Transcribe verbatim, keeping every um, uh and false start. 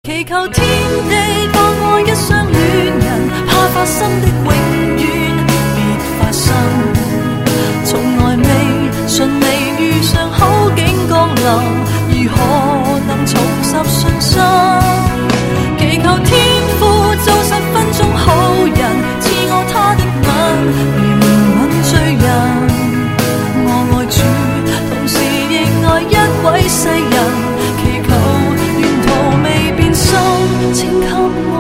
祈求天地當愛一雙戀人，怕發生的永遠別發生，從來未順利遇上好景降臨，如何能重拾信心？祈求天父做十分鐘好人，賜我他的吻，如憐憫罪人。我愛主，同時亦愛一位世人，祈求沿途未變心，請給我